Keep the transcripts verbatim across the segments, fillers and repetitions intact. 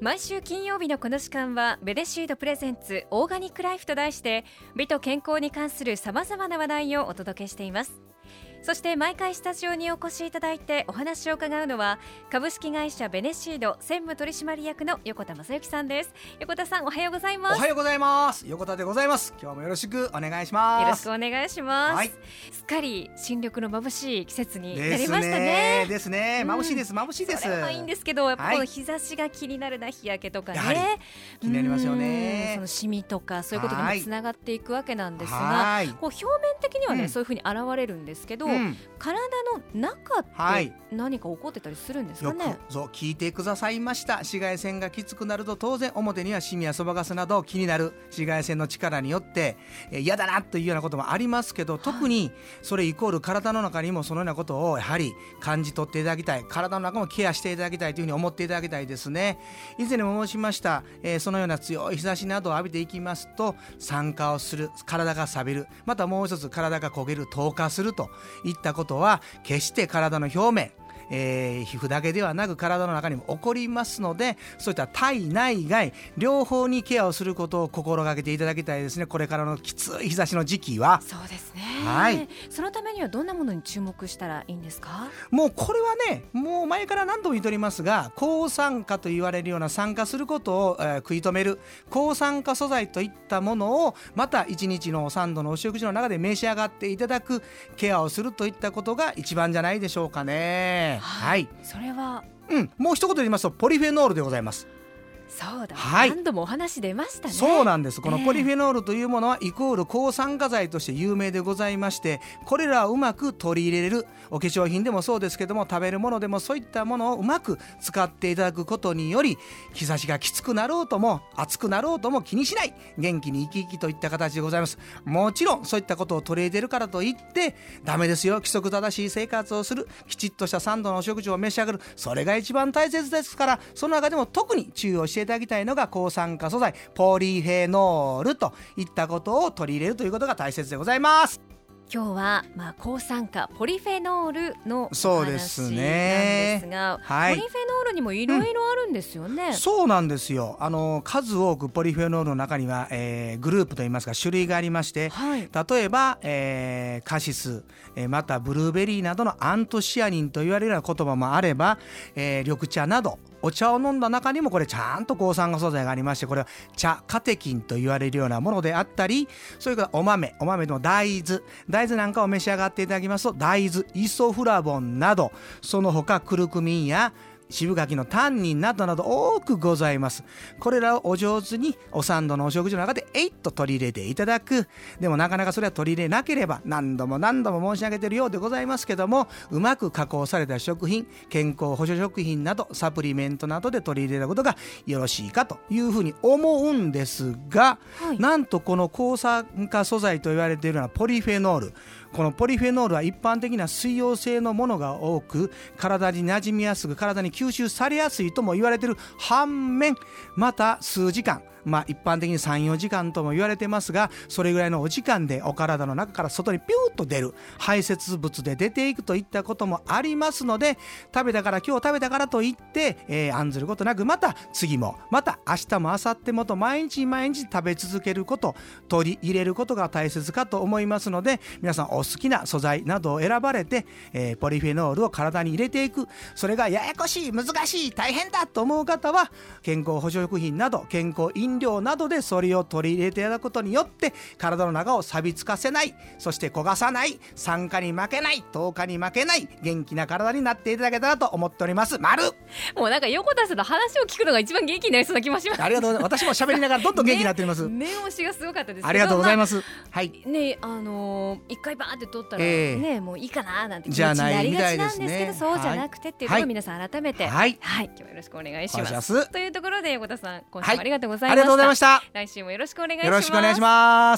毎週金曜日のこの時間はベネシードプレゼンツオーガニックライフと題して美と健康に関するさまざまな話題をお届けしています。そして毎回スタジオにお越しいただいてお話を伺うのは株式会社ベネシード専務取締役の横田正幸さんです。横田さん、おはようございます。 おはようございます。横田でございます。今日もよろしくお願いします。 よろしくお願いします、はい、すっかり新緑の眩しい季節になりましたね。 ですね、眩しいです、眩しいです。 それはいいんですけど、やっぱこの日差しが気になるな、日焼けとかね、 やはり気になりますよね。 そのシミとかそういうことにもつながっていくわけなんですが、 はい、 こう表面的にはね、うん、そういうふうに現れるんですけど、うん、体の中って何か起こってたりするんですかね。 よくそう聞いてくださいました。紫外線がきつくなると当然表にはシミやそばかすなど気になる紫外線の力によって嫌だなというようなこともありますけど、特にそれイコール体の中にもそのようなことをやはり感じ取っていただきたい、体の中もケアしていただきたいというふうに思っていただきたいですね。以前にも申しました、えー、そのような強い日差しなどを浴びていきますと酸化をする、体が錆びる、またもう一つ体が焦げる、透過するといったことは決して体の表面、えー、皮膚だけではなく体の中にも起こりますので、そういった体内外両方にケアをすることを心がけていただきたいですね。これからのきつい日差しの時期は。 そうですね、 はい、 そのためにはどんなものに注目したらいいんですか。 もうこれはね、もう前から何度も言っておりますが、抗酸化と言われるような酸化することを、えー、食い止める抗酸化素材といったものをまたいちにちのさんどのお食事の中で召し上がっていただくケアをするといったことが一番じゃないでしょうかね。はい、 それは、 うん、もう一言で言いますとポリフェノールでございます。 そうだ、 はい、 何度もお話出ましたね。 そうなんです。このポリフェノールというものはイコール抗酸化剤として有名でございまして、これらをうまく取り入れるお化粧品でもそうですけども、食べるものでもそういったものをうまく使っていただくことにより、日差しがきつくなろうとも暑くなろうとも気にしない、元気に生き生きといった形でございます。もちろんそういったことを取り入れているからといってダメですよ。規則正しい生活をする、きちっとしたさんどのお食事を召し上がる、それが一番大切ですから、その中でも特に注意をしていただきたいのが抗酸化素材ポリフェノールといったことを取り入れるということが大切でございます。 今日は、まあ、抗酸化ポリフェノールのお話そうなんですね、 ですが、 はい、 ポリフェノールにもいろいろあるんですよね、うん、 そうなんですよ。あの数多くポリフェノールの中には、えー、グループといいますか種類がありまして、はい、例えば、えー、カシス、えー、またブルーベリーなどのアントシアニンと言われるような言葉もあれば、えー、緑茶などお茶を飲んだ中にもこれちゃんと抗酸化素材がありまして、これは茶カテキンと言われるようなものであったり、それからお豆お豆の大豆大豆なんかを召し上がっていただきますと、大豆イソフラボンなど、その他クルクミンや渋柿のタンニンなどなど多くございます。これらをお上手にお三度のお食事の中でえいっと取り入れていただく。でもなかなかそれは取り入れなければ、何度も何度も申し上げているようでございますけども、うまく加工された食品、健康補助食品などサプリメントなどで取り入れることがよろしいかというふうに思うんですが、はい、なんとこの抗酸化素材と言われているようなポリフェノール、このポリフェノールは一般的な水溶性のものが多く、体に馴染みやすく体に吸収されやすいとも言われている反面、また数時間、まあ一般的に さんよじかんとも言われてますが、それぐらいのお時間でお体の中から外にピューッと出る、排泄物で出ていくといったこともありますので、食べたから今日食べたからといって、えー、案ずることなく、また次もまた明日も明後日もと毎日毎日食べ続けること、取り入れることが大切かと思いますので、皆さんお好きな素材などを選ばれて、えー、ポリフェノールを体に入れていく、それがややこしい難しい大変だと思う方は、健康補助食品など健康飲料などでそれを取り入れていただくことによって、体の中を錆びつかせない、そして焦がさない、酸化に負けない、糖化に負けない元気な体になっていただけたらと思っております。丸。 もうなんか横田さんの話を聞くのが一番元気になりそうな気もします。 ありがとうございます。私も喋りながらどんどん元気になっております。 ね、念押しがすごかったですけど、 ありがとうございます、まあ、はいね、あのー、一回バーって取ったら、えー、ね、もういいかななんて気持ちになりがちなんですけど、ね、そうじゃなくてっていうのを皆さん改めて、はいはい、今日はよろしくお願いします。ますというところで横田さん、今週もありがとうございました、はい、ありがとうございました。来週もよろしくお願いします。 よろしくお願いします。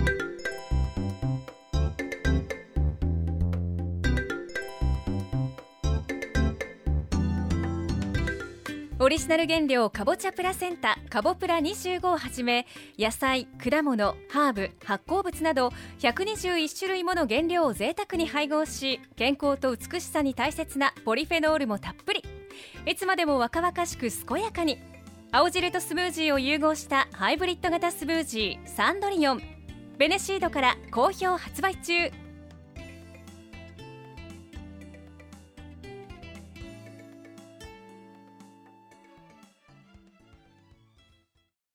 オリジナル原料かぼちゃプラセンタかぼプラにじゅうごをはじめ、野菜、果物、ハーブ、発酵物などひゃくにじゅういち種類もの原料を贅沢に配合し、健康と美しさに大切なポリフェノールもたっぷり、いつまでも若々しく健やかに。 青汁とスムージーを融合したハイブリッド型スムージーサンドリオン、ベネシードから好評発売中。